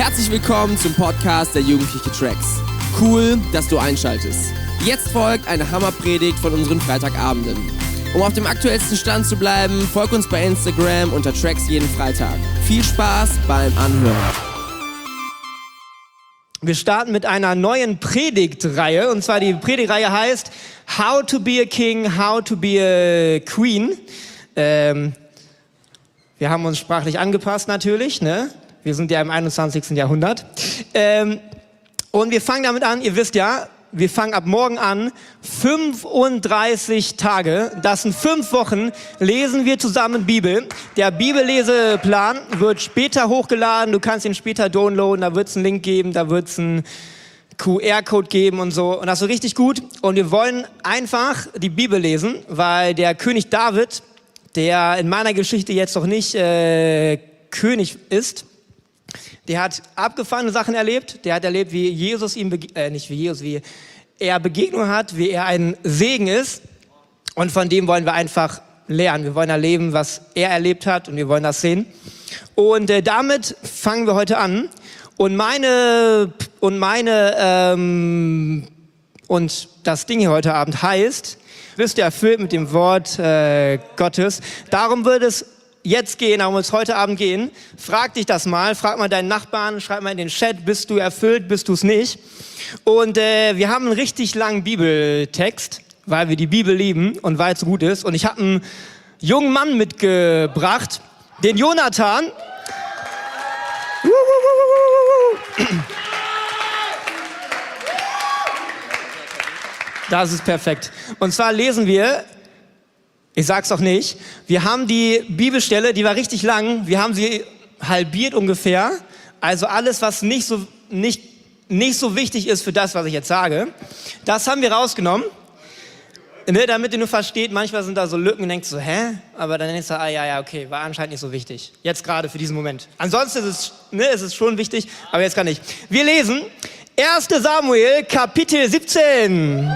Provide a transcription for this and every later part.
Herzlich willkommen zum Podcast der Jugendliche Tracks. Cool, dass du einschaltest. Jetzt folgt eine Hammerpredigt von unseren Freitagabenden. Um auf dem aktuellsten Stand zu bleiben, folg uns bei Instagram unter Tracks jeden Freitag. Viel Spaß beim Anhören. Wir starten mit einer neuen Predigtreihe, und zwar die Predigtreihe heißt How to be a King, How to be a Queen. Wir haben uns sprachlich angepasst natürlich, ne? Wir sind ja im 21. Jahrhundert. Und wir fangen damit an, ihr wisst ja, wir fangen ab morgen an, 35 Tage, das sind 5 Wochen, lesen wir zusammen Bibel. Der Bibelleseplan wird später hochgeladen, du kannst ihn später downloaden, da wird es einen Link geben, da wird es einen QR-Code geben und so. Und das ist so richtig gut. Und wir wollen einfach die Bibel lesen, weil der König David, der in meiner Geschichte jetzt noch nicht König ist, der hat abgefahrene Sachen erlebt. Der hat erlebt, wie Jesus ihm, wie er Begegnung hat, wie er ein Segen ist. Und von dem wollen wir einfach lernen. Wir wollen erleben, was er erlebt hat, und wir wollen das sehen. Und damit fangen wir heute an. Und das Ding hier heute Abend heißt, wirst du erfüllt mit dem Wort Gottes. Darum wird es jetzt gehen, darum wird es heute Abend gehen. Frag dich das mal, frag mal deinen Nachbarn, schreib mal in den Chat, bist du erfüllt, bist du es nicht? Und wir haben einen richtig langen Bibeltext, weil wir die Bibel lieben und weil es so gut ist. Und ich habe einen jungen Mann mitgebracht, den Jonathan. Das ist perfekt. Und zwar lesen wir, ich sag's doch nicht, wir haben die Bibelstelle, die war richtig lang, wir haben sie halbiert ungefähr. Also alles, was nicht so wichtig ist für das, was ich jetzt sage, das haben wir rausgenommen. Ne, damit ihr nur versteht, manchmal sind da so Lücken und denkst so, hä? Aber dann denkst du, okay, war anscheinend nicht so wichtig. Jetzt gerade für diesen Moment. Ansonsten ist es schon wichtig, aber jetzt gar nicht. Wir lesen 1. Samuel, Kapitel 17.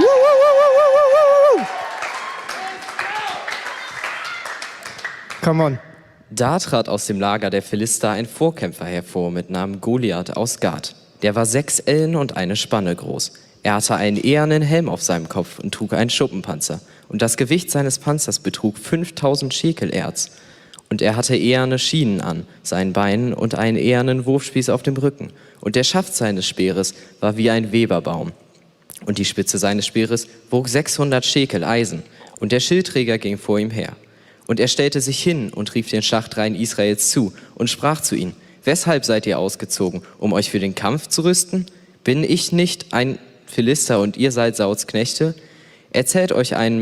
Come on. Da trat aus dem Lager der Philister ein Vorkämpfer hervor mit Namen Goliath aus Gat. Der war 6 Ellen und eine Spanne groß. Er hatte einen ehernen Helm auf seinem Kopf und trug einen Schuppenpanzer. Und das Gewicht seines Panzers betrug 5000 Schekel Erz. Und er hatte eherne Schienen an seinen Beinen und einen ehernen Wurfspieß auf dem Rücken. Und der Schaft seines Speeres war wie ein Weberbaum. Und die Spitze seines Speeres wog 600 Schekel Eisen. Und der Schildträger ging vor ihm her. Und er stellte sich hin und rief den Schlachtreihen Israels zu und sprach zu ihnen: Weshalb seid ihr ausgezogen, um euch für den Kampf zu rüsten? Bin ich nicht ein Philister und ihr seid Sauls Knechte? Wählt euch einen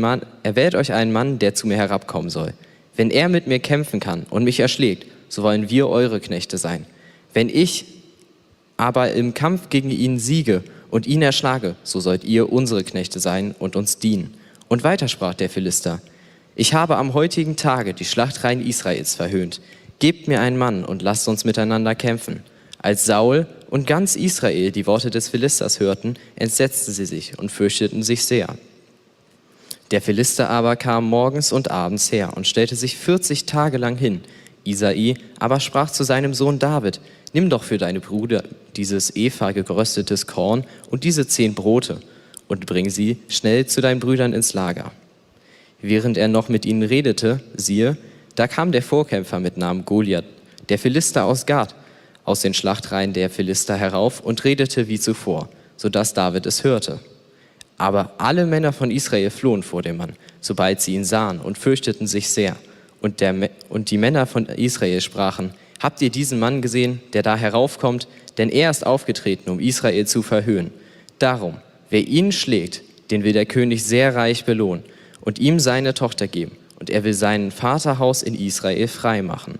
Mann, der zu mir herabkommen soll. Wenn er mit mir kämpfen kann und mich erschlägt, so wollen wir eure Knechte sein. Wenn ich aber im Kampf gegen ihn siege und ihn erschlage, so sollt ihr unsere Knechte sein und uns dienen. Und weiter sprach der Philister: Ich habe am heutigen Tage die Schlachtreihen Israels verhöhnt. Gebt mir einen Mann und lasst uns miteinander kämpfen. Als Saul und ganz Israel die Worte des Philisters hörten, entsetzten sie sich und fürchteten sich sehr. Der Philister aber kam morgens und abends her und stellte sich 40 Tage lang hin. Isai aber sprach zu seinem Sohn David: Nimm doch für deine Brüder dieses Ephah geröstetes Korn und diese 10 Brote und bring sie schnell zu deinen Brüdern ins Lager. Während er noch mit ihnen redete, siehe, da kam der Vorkämpfer mit Namen Goliath, der Philister aus Gat, aus den Schlachtreihen der Philister herauf und redete wie zuvor, sodass David es hörte. Aber alle Männer von Israel flohen vor dem Mann, sobald sie ihn sahen, und fürchteten sich sehr. Und die Männer von Israel sprachen: Habt ihr diesen Mann gesehen, der da heraufkommt? Denn er ist aufgetreten, um Israel zu verhöhnen. Darum, wer ihn schlägt, den will der König sehr reich belohnen und ihm seine Tochter geben. Und er will sein Vaterhaus in Israel frei machen.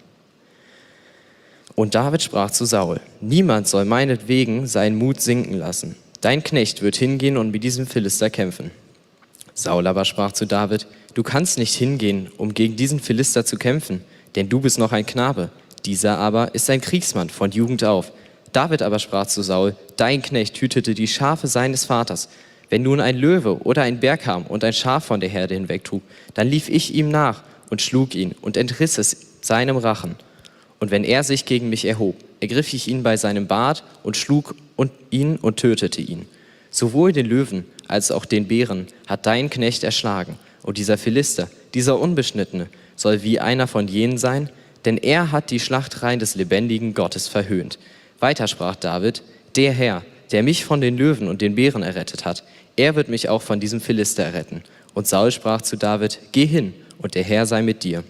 Und David sprach zu Saul: Niemand soll meinetwegen seinen Mut sinken lassen. Dein Knecht wird hingehen und mit diesem Philister kämpfen. Saul aber sprach zu David: Du kannst nicht hingehen, um gegen diesen Philister zu kämpfen, denn du bist noch ein Knabe. Dieser aber ist ein Kriegsmann von Jugend auf. David aber sprach zu Saul: Dein Knecht hütete die Schafe seines Vaters. Wenn nun ein Löwe oder ein Bär kam und ein Schaf von der Herde hinwegtrug, dann lief ich ihm nach und schlug ihn und entriss es seinem Rachen. Und wenn er sich gegen mich erhob, ergriff ich ihn bei seinem Bart und schlug ihn und tötete ihn. Sowohl den Löwen als auch den Bären hat dein Knecht erschlagen. Und dieser Philister, dieser Unbeschnittene, soll wie einer von jenen sein, denn er hat die Schlachtreihen des lebendigen Gottes verhöhnt. Weiter sprach David, der Herr, der mich von den Löwen und den Bären errettet hat, er wird mich auch von diesem Philister erretten. Und Saul sprach zu David, geh hin, und der Herr sei mit dir.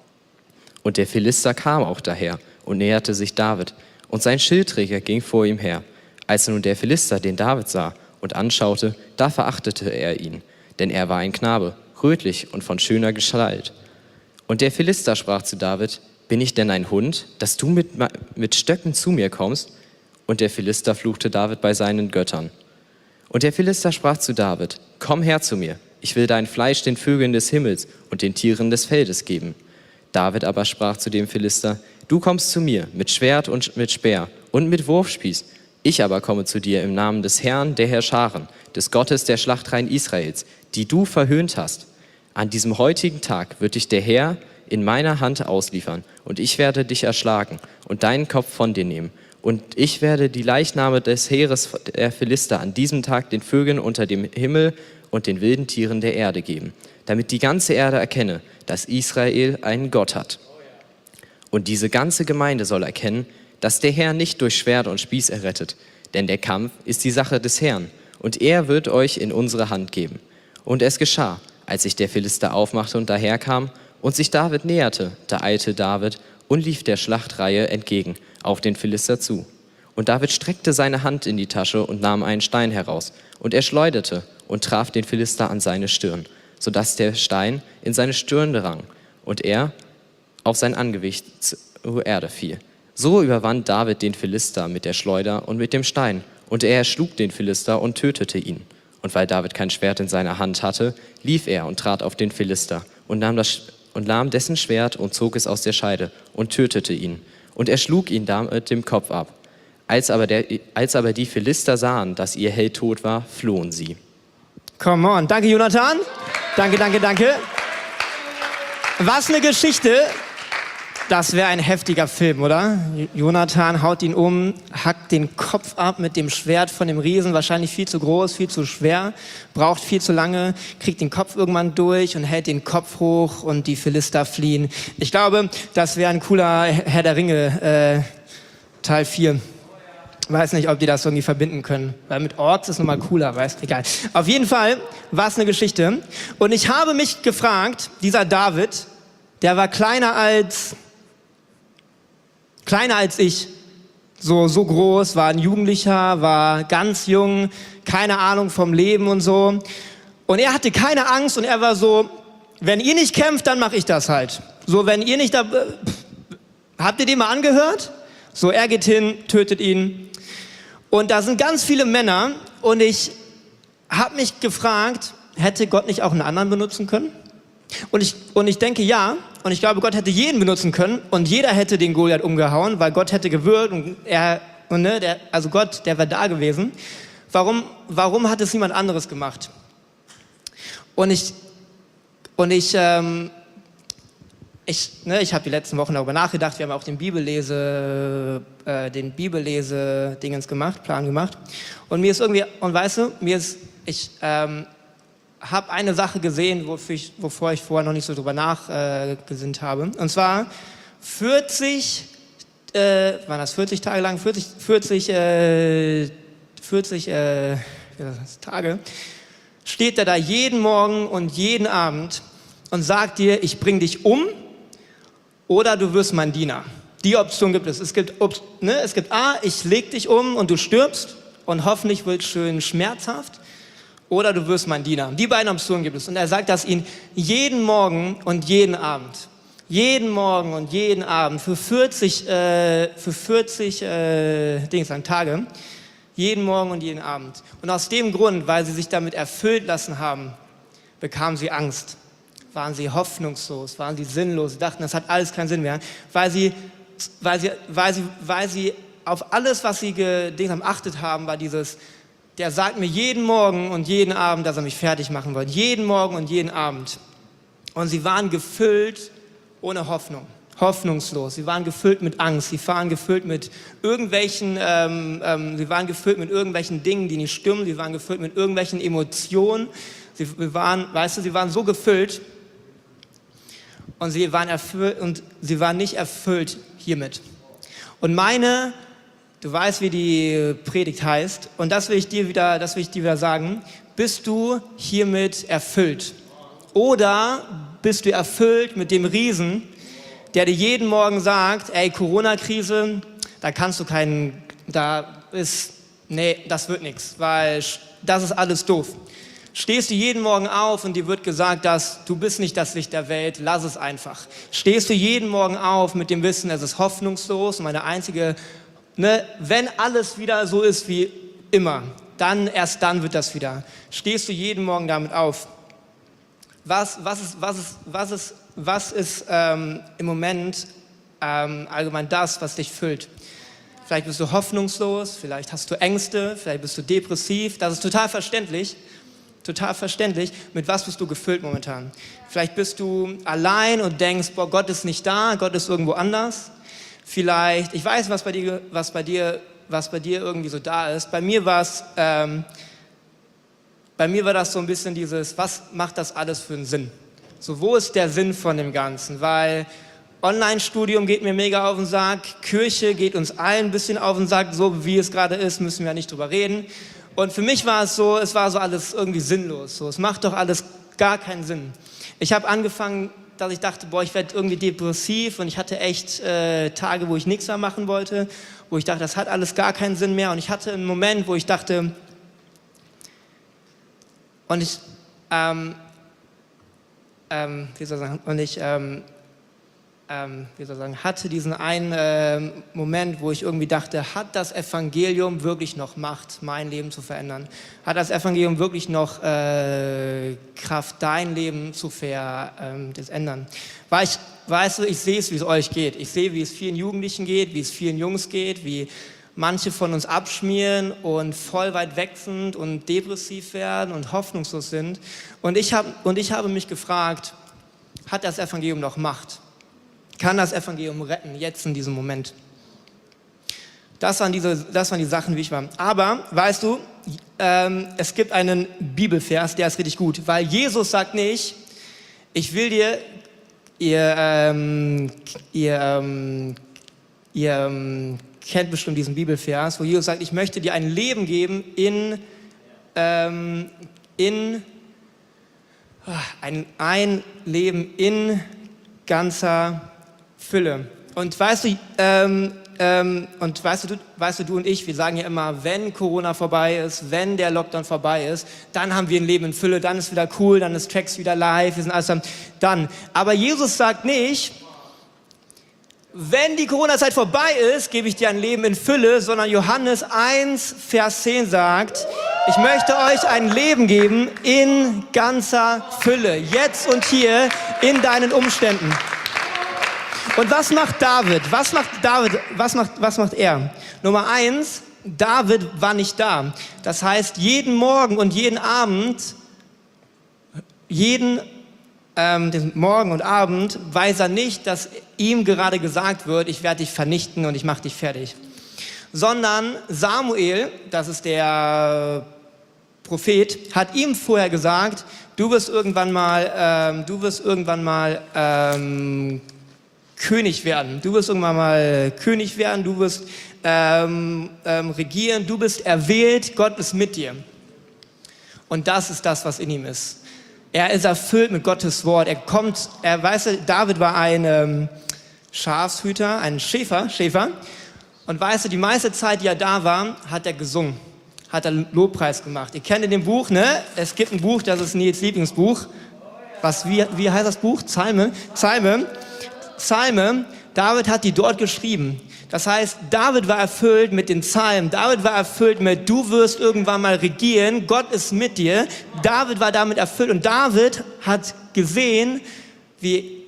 Und der Philister kam auch daher und näherte sich David, und sein Schildträger ging vor ihm her. Als nun der Philister den David sah und anschaute, da verachtete er ihn, denn er war ein Knabe, rötlich und von schöner Gestalt. Und der Philister sprach zu David, bin ich denn ein Hund, dass du mit Stöcken zu mir kommst? Und der Philister fluchte David bei seinen Göttern. Und der Philister sprach zu David, komm her zu mir, ich will dein Fleisch den Vögeln des Himmels und den Tieren des Feldes geben. David aber sprach zu dem Philister, du kommst zu mir mit Schwert und mit Speer und mit Wurfspieß. Ich aber komme zu dir im Namen des Herrn der Herrscharen, des Gottes der Schlachtreihen Israels, die du verhöhnt hast. An diesem heutigen Tag wird dich der Herr in meiner Hand ausliefern, und ich werde dich erschlagen und deinen Kopf von dir nehmen. Und ich werde die Leichname des Heeres der Philister an diesem Tag den Vögeln unter dem Himmel und den wilden Tieren der Erde geben, damit die ganze Erde erkenne, dass Israel einen Gott hat. Und diese ganze Gemeinde soll erkennen, dass der Herr nicht durch Schwert und Spieß errettet, denn der Kampf ist die Sache des Herrn, und er wird euch in unsere Hand geben. Und es geschah, als sich der Philister aufmachte und daherkam und sich David näherte, da eilte David und lief der Schlachtreihe entgegen, auf den Philister zu. Und David streckte seine Hand in die Tasche und nahm einen Stein heraus, und er schleuderte und traf den Philister an seine Stirn, sodass der Stein in seine Stirn drang und er auf sein Angesicht zur Erde fiel. So überwand David den Philister mit der Schleuder und mit dem Stein, und er erschlug den Philister und tötete ihn. Und weil David kein Schwert in seiner Hand hatte, lief er und trat auf den Philister und nahm dessen Schwert und zog es aus der Scheide und tötete ihn. Und er schlug ihn damit dem Kopf ab. Als aber die Philister sahen, dass ihr Held tot war, flohen sie. Come on. Danke, Jonathan. Danke. Was eine Geschichte. Das wäre ein heftiger Film, oder? Jonathan haut ihn um, hackt den Kopf ab mit dem Schwert von dem Riesen, wahrscheinlich viel zu groß, viel zu schwer, braucht viel zu lange, kriegt den Kopf irgendwann durch und hält den Kopf hoch und die Philister fliehen. Ich glaube, das wäre ein cooler Herr der Ringe, Teil 4. Weiß nicht, ob die das irgendwie verbinden können, weil mit Orks ist nochmal cooler, egal. Auf jeden Fall war es eine Geschichte. Und ich habe mich gefragt, dieser David, der war kleiner als ich, so groß, war ein Jugendlicher, war ganz jung, keine Ahnung vom Leben und so. Und er hatte keine Angst und er war so, wenn ihr nicht kämpft, dann mache ich das halt. So, wenn ihr nicht habt ihr den mal angehört? So, er geht hin, tötet ihn. Und da sind ganz viele Männer und ich habe mich gefragt, hätte Gott nicht auch einen anderen benutzen können? Und ich denke, ja. Und ich glaube, Gott hätte jeden benutzen können und jeder hätte den Goliath umgehauen, weil Gott hätte gewirkt und Gott, der wäre da gewesen. Warum hat es niemand anderes gemacht? Ich habe die letzten Wochen darüber nachgedacht. Wir haben auch den Plan gemacht. Und mir ist irgendwie, ich habe eine Sache gesehen, wovor ich vorher noch nicht so drüber nachgesinnt habe. Und zwar 40 Tage lang, 40 Tage, steht er da jeden Morgen und jeden Abend und sagt dir, ich bring dich um oder du wirst mein Diener. Die Option gibt es. Es gibt A, ich leg dich um und du stirbst und hoffentlich wird es schön schmerzhaft. Oder du wirst mein Diener. Die beiden Optionen gibt es. Und er sagt das ihnen jeden Morgen und jeden Abend. Jeden Morgen und jeden Abend für 40 Tage. Jeden Morgen und jeden Abend. Und aus dem Grund, weil sie sich damit erfüllt lassen haben, bekamen sie Angst. Waren sie hoffnungslos, waren sie sinnlos. Sie dachten, das hat alles keinen Sinn mehr. Weil sie auf alles, was sie geachtet haben, war dieses, der sagt mir jeden Morgen und jeden Abend, dass er mich fertig machen will. Jeden Morgen und jeden Abend. Und sie waren gefüllt ohne Hoffnung. hoffnungslos. Sie waren gefüllt mit Angst. Sie waren gefüllt mit irgendwelchen Dingen, die nicht stimmen. Sie waren gefüllt mit irgendwelchen Emotionen. Sie waren so gefüllt und sie waren erfüllt und sie waren nicht erfüllt hiermit. Und du weißt, wie die Predigt heißt, und das will ich dir wieder sagen. Bist du hiermit erfüllt? Oder bist du erfüllt mit dem Riesen, der dir jeden Morgen sagt, ey, Corona-Krise, das wird nichts, weil das ist alles doof. Stehst du jeden Morgen auf und dir wird gesagt, dass du bist nicht das Licht der Welt, lass es einfach. Stehst du jeden Morgen auf mit dem Wissen, es ist hoffnungslos und wenn alles wieder so ist wie immer, erst dann wird das wieder. Stehst du jeden Morgen damit auf? Was ist im Moment allgemein das, was dich füllt? Vielleicht bist du hoffnungslos, vielleicht hast du Ängste, vielleicht bist du depressiv. Das ist total verständlich. Mit was bist du gefüllt momentan? Vielleicht bist du allein und denkst, boah, Gott ist nicht da, Gott ist irgendwo anders. Vielleicht, ich weiß, was bei dir irgendwie so da ist. Bei mir war das so ein bisschen dieses, was macht das alles für einen Sinn? So, wo ist der Sinn von dem Ganzen? Weil Online-Studium geht mir mega auf den Sack, Kirche geht uns allen ein bisschen auf den Sack, so wie es gerade ist, müssen wir ja nicht drüber reden. Und für mich war es war so alles irgendwie sinnlos. So, es macht doch alles gar keinen Sinn. Ich habe angefangen, dass ich dachte, boah, ich werde irgendwie depressiv und ich hatte echt Tage, wo ich nichts mehr machen wollte, wo ich dachte, das hat alles gar keinen Sinn mehr. Und ich hatte einen Moment, wo ich dachte, hatte diesen einen Moment, wo ich irgendwie dachte, hat das Evangelium wirklich noch Macht, mein Leben zu verändern? Hat das Evangelium wirklich noch Kraft, dein Leben zu ändern? Ich sehe es, wie es euch geht. Ich sehe, wie es vielen Jugendlichen geht, wie es vielen Jungs geht, wie manche von uns abschmieren und voll weit weg sind und depressiv werden und hoffnungslos sind. Und ich habe mich gefragt, hat das Evangelium noch Macht? Kann das Evangelium retten, jetzt in diesem Moment? Das waren die Sachen, wie ich war. Aber, weißt du, es gibt einen Bibelvers, der ist richtig gut, weil Jesus sagt nicht, ich will dir, ihr kennt bestimmt diesen Bibelvers, wo Jesus sagt, ich möchte dir ein Leben geben ein Leben in ganzer Fülle. Und weißt du, du und ich, wir sagen ja immer, wenn Corona vorbei ist, wenn der Lockdown vorbei ist, dann haben wir ein Leben in Fülle, dann ist wieder cool, dann ist Tracks wieder live, wir sind alles dann. Aber Jesus sagt nicht, wenn die Corona-Zeit vorbei ist, gebe ich dir ein Leben in Fülle, sondern Johannes 1, Vers 10 sagt, ich möchte euch ein Leben geben in ganzer Fülle, jetzt und hier in deinen Umständen. Und was macht David? Was macht er? Nummer 1, David war nicht da. Das heißt, jeden Morgen und jeden Abend, den Morgen und Abend weiß er nicht, dass ihm gerade gesagt wird, ich werde dich vernichten und ich mache dich fertig. Sondern Samuel, das ist der Prophet, hat ihm vorher gesagt, du wirst irgendwann mal König werden. Du wirst irgendwann mal König werden, du wirst regieren, du bist erwählt, Gott ist mit dir. Und das ist das, was in ihm ist. Er ist erfüllt mit Gottes Wort. David war ein Schafshüter, ein Schäfer. Und die meiste Zeit, die er da war, hat er gesungen, hat er Lobpreis gemacht. Ihr kennt in dem Buch, ne? Es gibt ein Buch, das ist Nils Lieblingsbuch. Wie heißt das Buch? Psalme. David hat die dort geschrieben. Das heißt, David war erfüllt mit den Psalmen. David war erfüllt mit, du wirst irgendwann mal regieren, Gott ist mit dir. David war damit erfüllt und David hat gesehen, wenn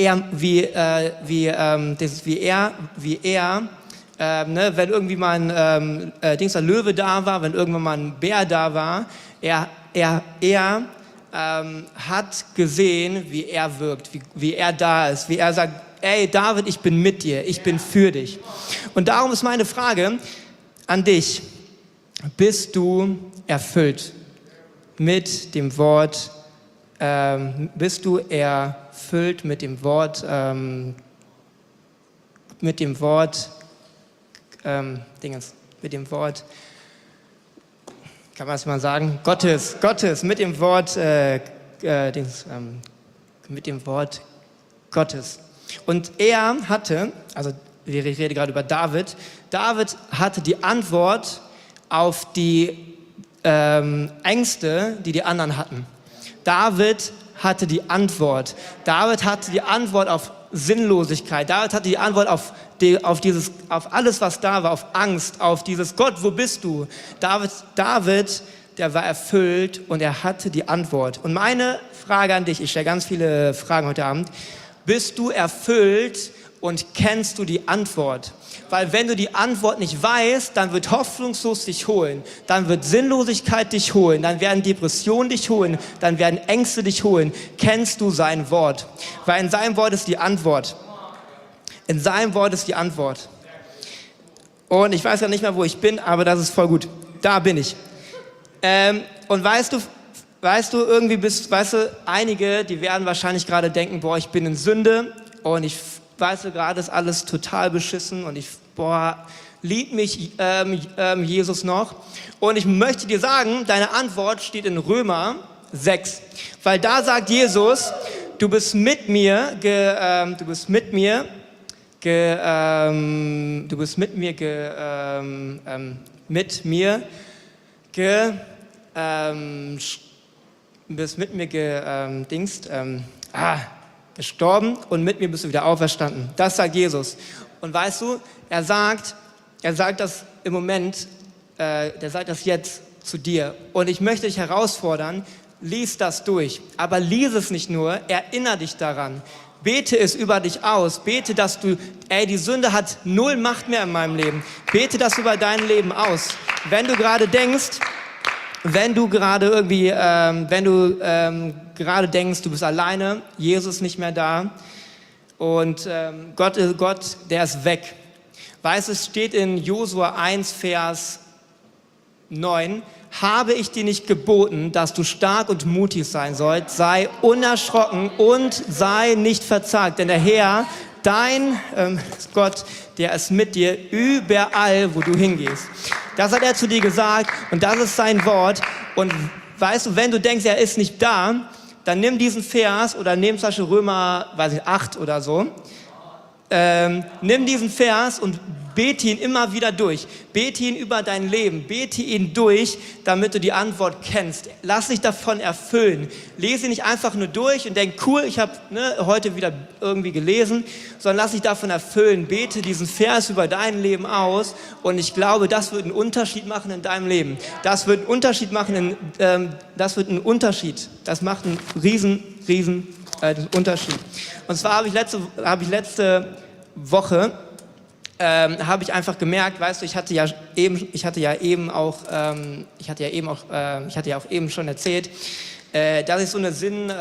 irgendwie mal ein Löwe da war, wenn irgendwann mal ein Bär da war, er hat gesehen, wie er wirkt, wie er da ist, wie er sagt, ey David, ich bin mit dir, ich bin für dich. Und darum ist meine Frage an dich, bist du erfüllt mit dem Wort, bist du erfüllt mit dem Wort, kann man es mal sagen, Gottes, mit dem Wort, mit dem Wort Gottes. Und er hatte, also ich rede gerade über David hatte die Antwort auf die Ängste, die anderen hatten. David hatte die Antwort. David hatte die Antwort auf Sinnlosigkeit. David hatte die Antwort auf alles, was da war, auf Angst, auf dieses Gott, wo bist du? David, der war erfüllt und er hatte die Antwort. Und meine Frage an dich, ich stelle ganz viele Fragen heute Abend, bist du erfüllt und kennst du die Antwort? Weil wenn du die Antwort nicht weißt, dann wird hoffnungslos dich holen, dann wird Sinnlosigkeit dich holen, dann werden Depressionen dich holen, dann werden Ängste dich holen. Kennst du sein Wort? Weil in seinem Wort ist die Antwort. In seinem Wort ist die Antwort. Und ich weiß ja nicht mehr, wo ich bin, aber das ist voll gut. Da bin ich. Und weißt du, einige, die werden wahrscheinlich gerade denken, boah, ich bin in Sünde und ich weißt du, gerade ist alles total beschissen und liebt mich Jesus noch? Und ich möchte dir sagen, deine Antwort steht in Römer 6, weil da sagt Jesus, du bist mit mir gestorben und mit mir bist du wieder auferstanden. Das sagt Jesus. Und weißt du, er sagt das im Moment, der sagt das jetzt zu dir. Und ich möchte dich herausfordern, lies das durch. Aber lies es nicht nur, erinnere dich daran. Bete es über dich aus. Bete, dass die Sünde hat 0 Macht mehr in meinem Leben. Bete das über dein Leben aus. Wenn du gerade denkst, du bist alleine, Jesus ist nicht mehr da und Gott, der ist weg. Weißt du, es steht in Josua 1, Vers 9, habe ich dir nicht geboten, dass du stark und mutig sein sollst, sei unerschrocken und sei nicht verzagt, denn der Herr, dein Gott, der ist mit dir überall, wo du hingehst. Das hat er zu dir gesagt und das ist sein Wort. Und weißt du, wenn du denkst, er ist nicht da, dann nimm diesen Vers oder nimm zum Beispiel Römer 8 oder so. Nimm diesen Vers und bete ihn immer wieder durch. Bete ihn über dein Leben. Bete ihn durch, damit du die Antwort kennst. Lass dich davon erfüllen. Lese ihn nicht einfach nur durch und denk, cool, ich habe heute wieder irgendwie gelesen, sondern lass dich davon erfüllen. Bete diesen Vers über dein Leben aus und ich glaube, das wird einen Unterschied machen in deinem Leben. Das wird einen Unterschied machen. Das macht einen riesen Unterschied. Und zwar habe ich letzte Woche habe ich einfach gemerkt, weißt du, ich hatte ja auch eben schon erzählt, dass ich so eine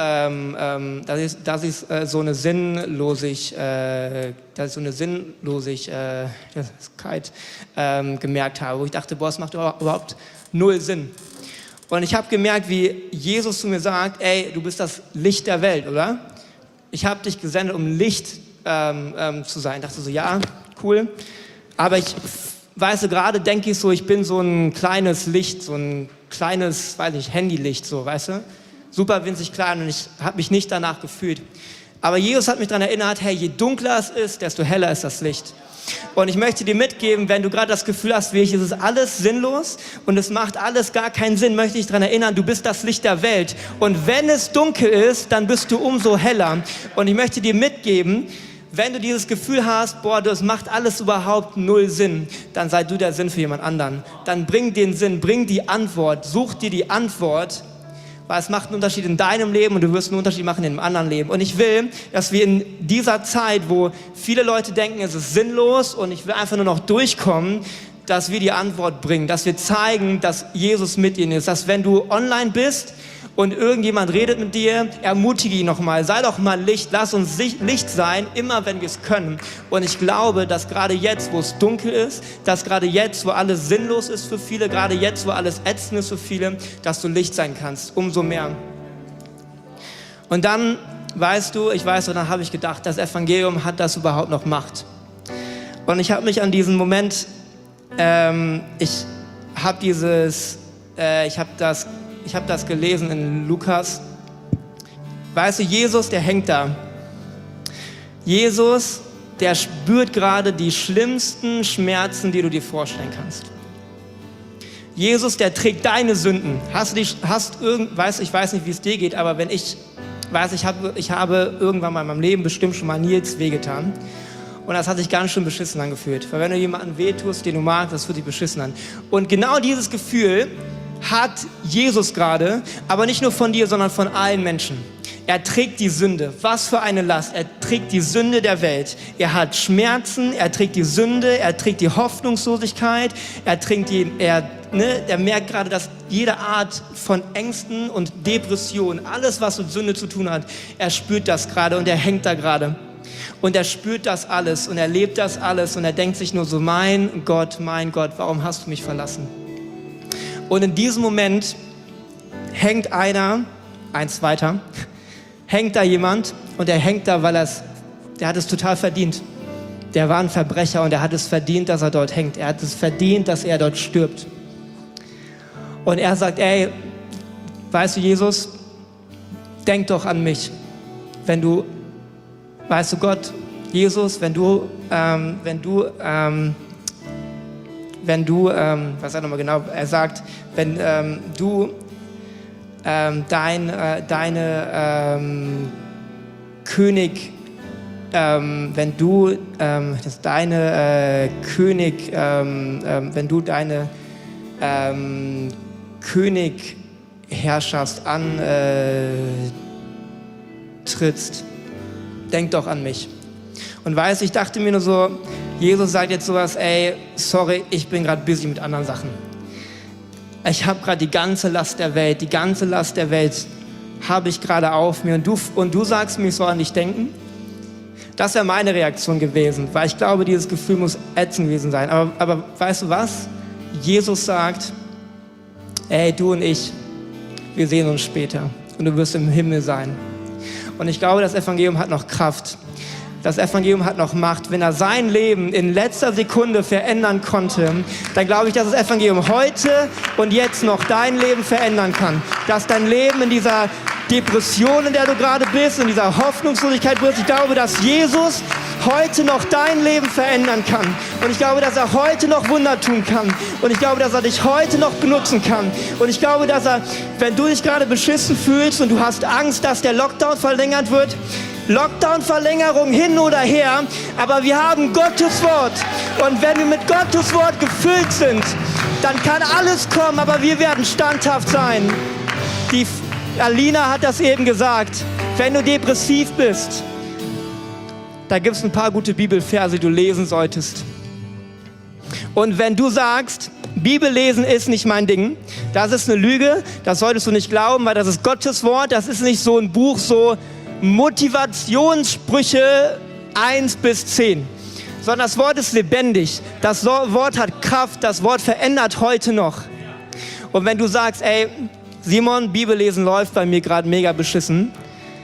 Sinnlosigkeit gemerkt habe, wo ich dachte, boah, es macht überhaupt 0 Sinn. Und ich habe gemerkt, wie Jesus zu mir sagt, ey, du bist das Licht der Welt, oder? Ich habe dich gesendet, um Licht zu sein. Ich dachte so, ja, cool. Aber ich weißt du, gerade denke ich so, ich bin so ein kleines Licht, so ein kleines, Handylicht, so, weißt du? Super winzig klein und ich habe mich nicht danach gefühlt. Aber Jesus hat mich daran erinnert, hey, je dunkler es ist, desto heller ist das Licht. Und ich möchte dir mitgeben, wenn du gerade das Gefühl hast, wie ich, es ist alles sinnlos und es macht alles gar keinen Sinn, möchte ich daran erinnern, du bist das Licht der Welt. Und wenn es dunkel ist, dann bist du umso heller. Und ich möchte dir mitgeben, wenn du dieses Gefühl hast, boah, das macht alles überhaupt 0 Sinn, dann sei du der Sinn für jemand anderen. Dann bring den Sinn, bring die Antwort, such dir die Antwort, weil es macht einen Unterschied in deinem Leben und du wirst einen Unterschied machen in einem anderen Leben. Und ich will, dass wir in dieser Zeit, wo viele Leute denken, es ist sinnlos und ich will einfach nur noch durchkommen, dass wir die Antwort bringen, dass wir zeigen, dass Jesus mit ihnen ist, dass wenn du online bist und irgendjemand redet mit dir, ermutige ihn nochmal, sei doch mal Licht, lass uns Licht sein, immer wenn wir es können. Und ich glaube, dass gerade jetzt, wo es dunkel ist, dass gerade jetzt, wo alles sinnlos ist für viele, gerade jetzt, wo alles ätzend ist für viele, dass du Licht sein kannst, umso mehr. Und dann, dann habe ich gedacht, das Evangelium hat das überhaupt noch Macht. Und ich habe mich an diesen Moment, ich habe das gelesen in Lukas. Weißt du, Jesus, der hängt da. Jesus, der spürt gerade die schlimmsten Schmerzen, die du dir vorstellen kannst. Jesus, der trägt deine Sünden. Ich weiß nicht, wie es dir geht, aber wenn ich habe irgendwann mal in meinem Leben bestimmt schon mal Nils wehgetan. Und das hat sich ganz schön beschissen angefühlt. Weil wenn du jemanden wehtust, den du magst, das fühlt sich beschissen an. Und genau dieses Gefühl hat Jesus gerade, aber nicht nur von dir, sondern von allen Menschen. Er trägt die Sünde. Was für eine Last. Er trägt die Sünde der Welt. Er hat Schmerzen, er trägt die Sünde, er trägt die Hoffnungslosigkeit, er merkt gerade, dass jede Art von Ängsten und Depressionen, alles, was mit Sünde zu tun hat, er spürt das gerade und er hängt da gerade. Und er spürt das alles und er lebt das alles und er denkt sich nur so, mein Gott, warum hast du mich verlassen? Und in diesem Moment hängt hängt da jemand und er hängt da, der hat es total verdient. Der war ein Verbrecher und er hat es verdient, dass er dort hängt. Er hat es verdient, dass er dort stirbt. Und er sagt, ey, weißt du, Jesus, denk doch an mich, weißt du, Gott, Jesus, wenn du, was sagt er nochmal genau, er sagt, wenn du deine Königherrschaft antrittst, denk doch an mich. Und ich dachte mir nur so, Jesus sagt jetzt sowas, ey, sorry, ich bin gerade busy mit anderen Sachen. Ich habe gerade die ganze Last der Welt habe ich gerade auf mir und du sagst mir, ich soll an dich denken? Das wäre meine Reaktion gewesen, weil ich glaube, dieses Gefühl muss ätzend gewesen sein. Aber weißt du was? Jesus sagt, ey, du und ich, wir sehen uns später und du wirst im Himmel sein. Und ich glaube, das Evangelium hat noch Kraft. Das Evangelium hat noch Macht. Wenn er sein Leben in letzter Sekunde verändern konnte, dann glaube ich, dass das Evangelium heute und jetzt noch dein Leben verändern kann. Dass dein Leben in dieser Depression, in der du gerade bist, in dieser Hoffnungslosigkeit bist, ich glaube, dass Jesus heute noch dein Leben verändern kann. Und ich glaube, dass er heute noch Wunder tun kann. Und ich glaube, dass er dich heute noch benutzen kann. Und ich glaube, dass wenn du dich gerade beschissen fühlst und du hast Angst, dass der Lockdown verlängert wird, Lockdown-Verlängerung hin oder her, aber wir haben Gottes Wort. Und wenn wir mit Gottes Wort gefüllt sind, dann kann alles kommen, aber wir werden standhaft sein. Die Alina hat das eben gesagt. Wenn du depressiv bist, da gibt es ein paar gute Bibelverse, die du lesen solltest. Und wenn du sagst, Bibellesen ist nicht mein Ding, das ist eine Lüge, das solltest du nicht glauben, weil das ist Gottes Wort, das ist nicht so ein Buch, so Motivationssprüche 1-10, sondern das Wort ist lebendig, das Wort hat Kraft, das Wort verändert heute noch. Und wenn du sagst, ey, Simon, Bibellesen läuft bei mir gerade mega beschissen,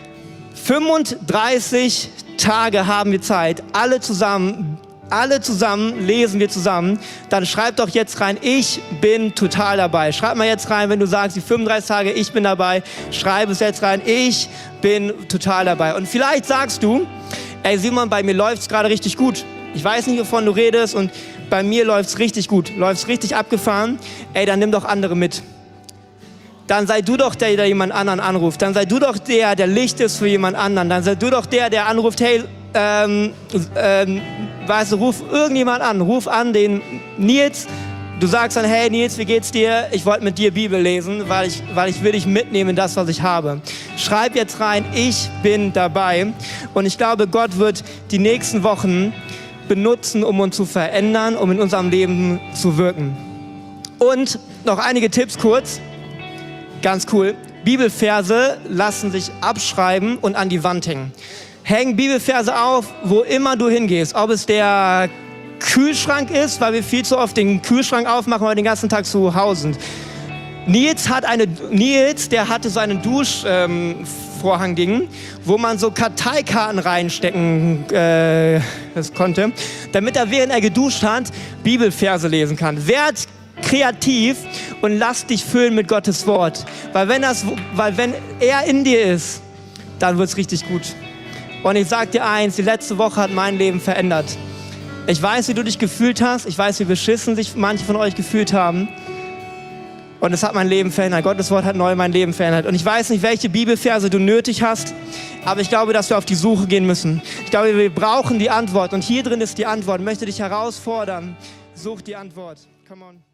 35 Tage haben wir Zeit, alle zusammen lesen wir zusammen, dann schreib doch jetzt rein, ich bin total dabei. Schreib mal jetzt rein, wenn du sagst, die 35 Tage, ich bin dabei, schreib es jetzt rein, ich bin total dabei. Und vielleicht sagst du, ey Simon, bei mir läuft es gerade richtig gut. Ich weiß nicht, wovon du redest und bei mir läuft es richtig gut, läuft es richtig abgefahren. Ey, dann nimm doch andere mit. Dann sei du doch der jemand anderen anruft. Dann sei du doch der Licht ist für jemand anderen. Dann sei du doch der anruft, hey, weißt du, ruf irgendjemand an, ruf an den Nils. Du sagst dann, hey Nils, wie geht's dir? Ich wollte mit dir Bibel lesen, weil ich will dich mitnehmen in das, was ich habe. Schreib jetzt rein, ich bin dabei. Und ich glaube, Gott wird die nächsten Wochen benutzen, um uns zu verändern, um in unserem Leben zu wirken. Und noch einige Tipps kurz. Ganz cool. Bibelverse lassen sich abschreiben und an die Wand hängen. Häng Bibelverse auf, wo immer du hingehst. Ob es der Kühlschrank ist, weil wir viel zu oft den Kühlschrank aufmachen, weil wir den ganzen Tag zu Hause sind. Nils, der hatte so einen Duschvorhang-Ding, wo man so Karteikarten reinstecken konnte, damit er, während er geduscht hat, Bibelverse lesen kann. Werd kreativ und lass dich füllen mit Gottes Wort. Weil wenn er in dir ist, dann wird's richtig gut. Und ich sag dir eins, die letzte Woche hat mein Leben verändert. Ich weiß, wie du dich gefühlt hast. Ich weiß, wie beschissen sich manche von euch gefühlt haben. Und es hat mein Leben verändert. Gottes Wort hat neu mein Leben verändert. Und ich weiß nicht, welche Bibelverse du nötig hast, aber ich glaube, dass wir auf die Suche gehen müssen. Ich glaube, wir brauchen die Antwort. Und hier drin ist die Antwort. Ich möchte dich herausfordern. Such die Antwort. Come on.